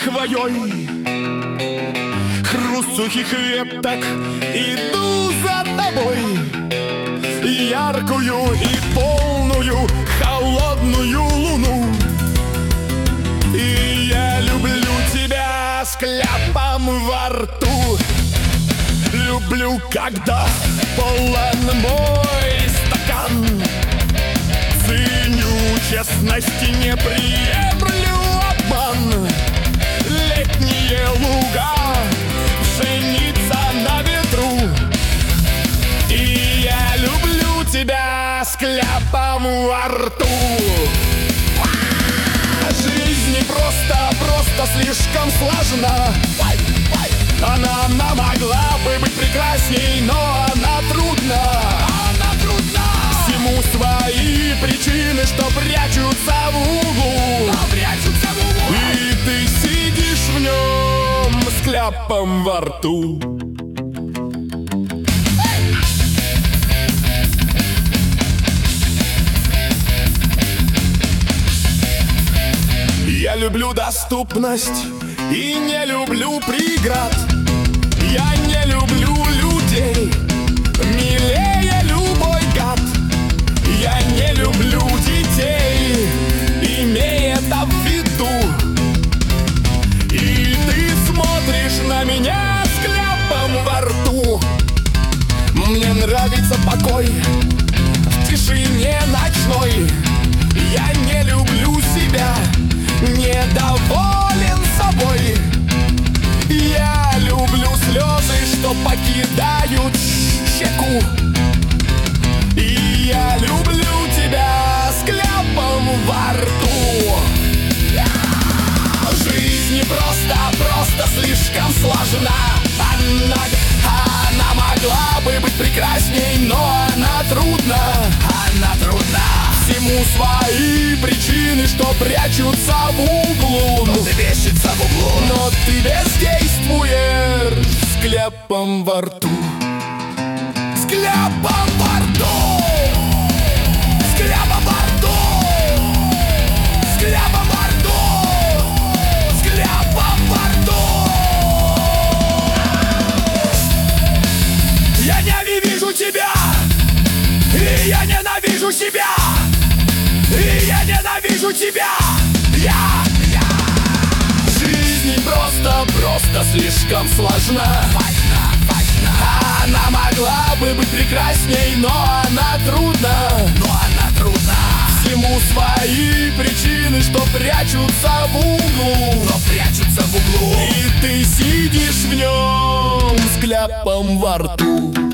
лихвой, хруст сухих веток, иду за тобой. Яркую и полную холодную луну. И я люблю тебя с кляпом во рту. Люблю, когда полон мой стакан. Ценю честность и не приемлю обман. Летние луга, пшеница на ветру. И я люблю тебя с кляпом во рту. Жизнь не просто слишком сложна. Она могла бы быть прекрасней, но она трудна. Всему свои причины, что прячутся в углу. И ты сидишь в нем с кляпом во рту. Я люблю доступность и не люблю преград. Я не люблю людей, милее любой гад. Я не люблю детей, имей это в виду. И ты смотришь на меня с кляпом во рту. Мне нравится покой в тишине ночной. Я не люблю себя, недоволен собой. Я люблю слезы, что покидают щеку. И я люблю тебя с кляпом во рту. Жизнь не просто слишком сложна. Она могла бы быть прекрасней, но она трудна. Всему свои причины, что прячутся в углу. Но ты бездействуешь с кляпом во рту. С кляпом во рту. С кляпом во рту. С кляпом во рту. С кляпом во рту. Я ненавижу тебя. И я ненавижу себя. И я ненавижу тебя. Жизнь не просто слишком сложна. Она могла бы быть прекрасней, но она трудна. Всему свои причины, что прячутся в углу. И ты сидишь в нем с кляпом во рту.